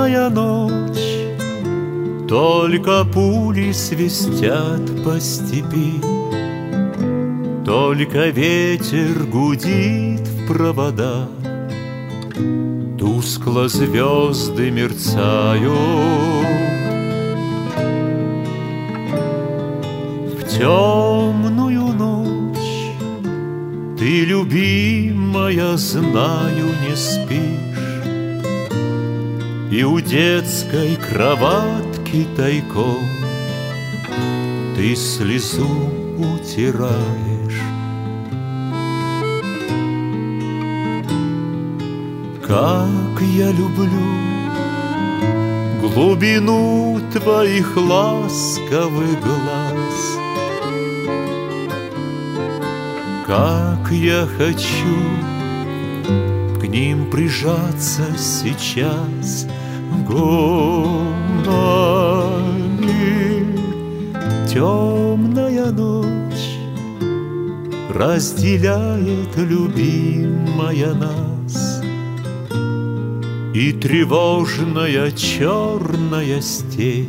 темная ночь, только пули свистят по степи, только ветер гудит в проводах, тускло звезды мерцают. В темную ночь ты, любимая, знаю, не спишь, и у детской кроватки тайком ты слезу утираешь. Как я люблю глубину твоих ласковых глаз, как я хочу к ним прижаться сейчас губами. Темная ночь разделяет, любимая, нас, и тревожная черная степь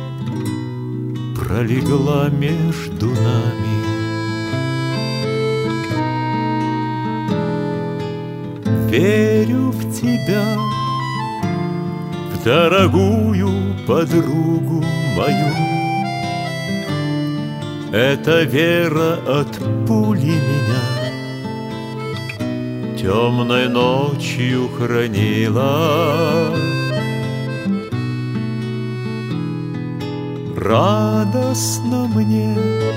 пролегла между нами. Верю в тебя, в дорогую подругу мою. Эта вера от пули меня темной ночью хранила. Радостно мне,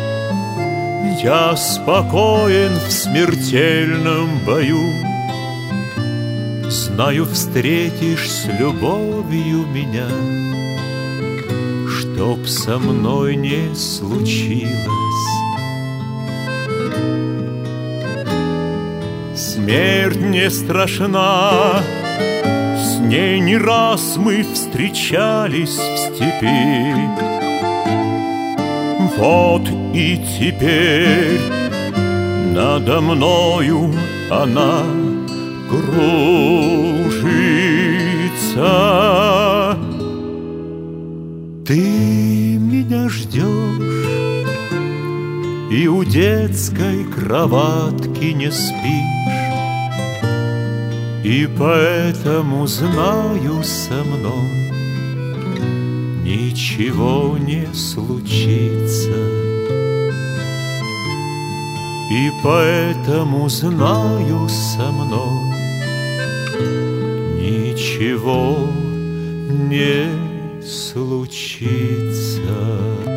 я спокоен в смертельном бою. Знаю, встретишь с любовью меня, чтоб со мной не случилось. Смерть не страшна, с ней не раз мы встречались в степи. Вот и теперь надо мною она кружится. Ты меня ждешь и у детской кроватки не спишь, и поэтому знаю, со мной ничего не случится. И поэтому знаю, со мной ничего не случится.